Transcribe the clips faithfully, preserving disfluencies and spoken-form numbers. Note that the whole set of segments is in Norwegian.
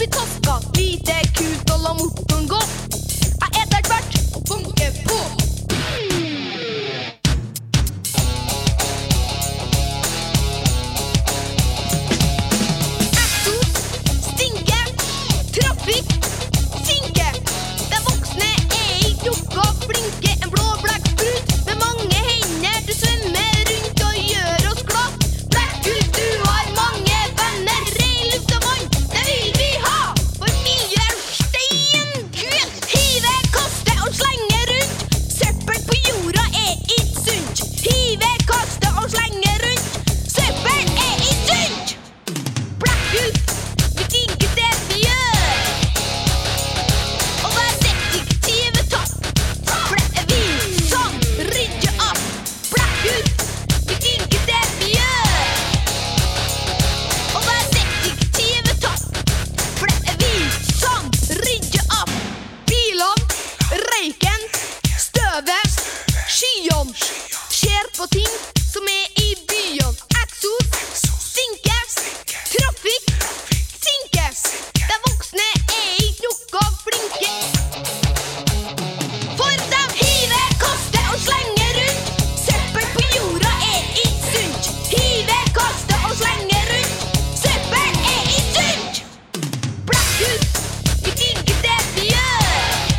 i taska, lite kult og la motoren gå. Jeg er der hvert og banker på. Eksos, stinker, trafikk, sinker. De voksne er i krokka, blinker en blå blekksprut. Med mange hender du svømmer rundt og gjør oss glad. Blekkhus, du har mange venner, rein luft og vann, det vil vi ha. For miljø er steingult. Hive, kaste og slenge rundt. Søppel på jorda er ikke sunt. Hive, kaste og slenge rundt. Søppel er ikke sunt. Blekkhus, vi digger det vi gjør. Og vær detektive topp, for det er vi som rydder opp. Blekkhus, vi digger det vi gjør. Og vær detektive topp, for det er vi som rydder opp. Bilene, røyken, støvet, skyene. Ser på ting som er i byen. Eksos, stinkes, trafikk, sinkes. De voksne er i krokka, blinker. For dem hive, kaste og slenge rundt. Søppel på jorda er ikke sunt. Hive, kaste og slenge rundt. Søppel er ikke sunt. Blekkhus, vi digger det vi gjør.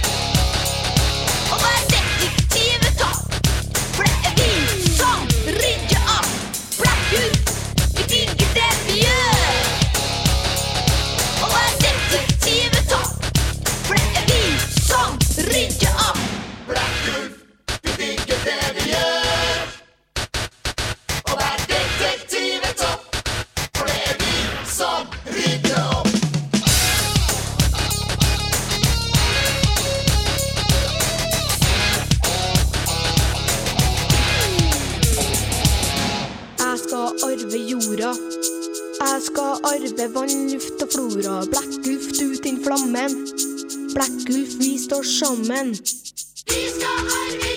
Og vær detektive topp, for det er vi som rydder opp. Blekkhus, vi digger det vi gjør. Og vær detektive topp, for det er vi som rydder opp. Blekkhus, vi digger det vi gjør. Og vær detektive topp, for det er vi som rydder opp. Jeg skal arve jorda. Jeg skal arve vann, luft og flora. Blekkulf ut inn flammen. Blekkulf, vi står sammen. Vi skal arve